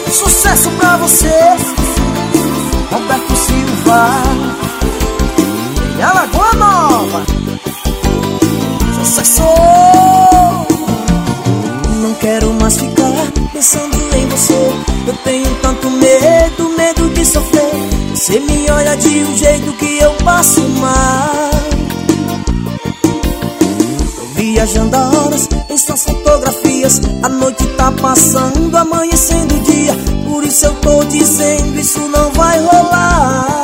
Sucesso pra você, Roberto Silva e Alagoa Nova. Sucesso. Não quero mais ficar pensando em você. Eu tenho tanto medo, medo de sofrer. Você me olha de um jeito que eu passo mal. Tô viajando a horas em suas fotografias. A noite tá passando, amanhecendo o dia. Por isso eu tô dizendo, isso não vai rolar.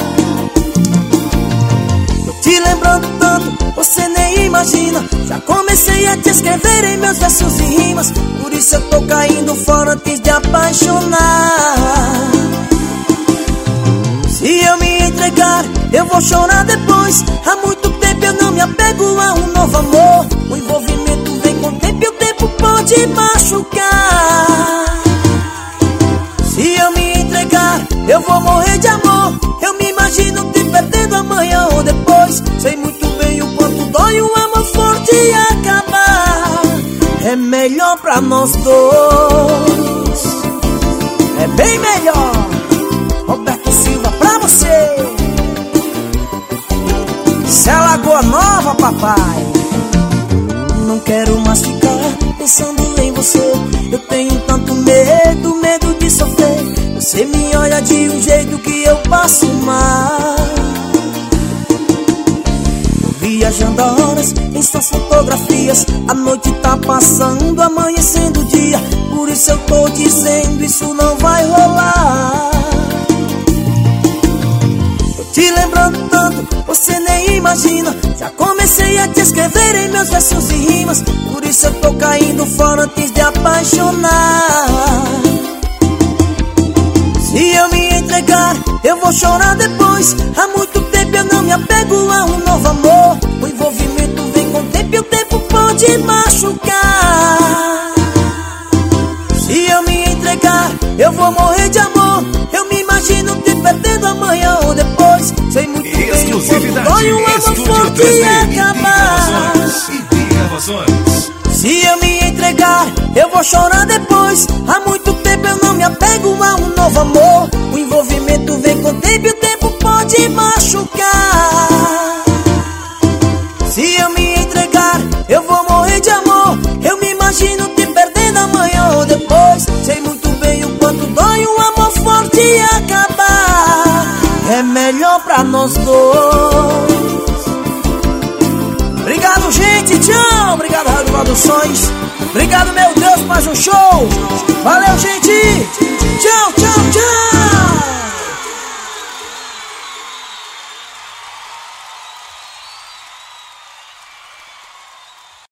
Tô te lembrando tanto, você nem imagina. Já comecei a te escrever em meus versos e rimas. Por isso eu tô caindo fora antes de apaixonar. Se eu me entregar, eu vou chorar depois. Há muito tempo eu não me apego a um novo amor. O envolvimento vem com o tempo e o tempo pode machucar. Se eu me entregar, eu vou morrer de amor. Eu me imagino te perdendo amanhã ou depois. Sei muito bem o quanto dói um amor forte acabar. É melhor pra nós dois. É bem melhor. Roberto Silva pra você. Isso é Lagoa Nova, papai. Não quero mais ficar pensando em você. Eu tenho tanto medo, medo de sofrer. Você me olha de um jeito que eu passo mal. Viajando a horas em suas fotografias. A noite tá passando, amanhecendo o dia. Por isso eu tô dizendo, isso não vai rolar. Tô te lembrando tanto, você nem imagina. Já comecei a te escrever em meus versos e rimas. Por isso eu tô caindo fora antes de apaixonar. Se eu me entregar, eu vou chorar depois. Há muito tempo eu não me apego a um novo amor. O envolvimento vem com o tempo e o tempo pode machucar. Se eu me entregar, eu vou morrer de amor. Eu me imagino te perdendo amanhã ou depois. Sei muito bem o quanto dói um amor forte acabar. Se eu me entregar, eu vou chorar depois. Há muito tempo eu não me apego a um novo amor. O envolvimento vem com o tempo e o tempo pode machucar. Se eu me entregar, eu vou morrer de amor. Eu me imagino te perdendo amanhã ou depois. Sei muito bem o quanto dói um amor forte acabar. É melhor pra nós dois. Obrigado, gente, tchau. Obrigado, Rádio Produções. Obrigado, meu Deus, mais um show. Valeu, gente. Tchau, tchau.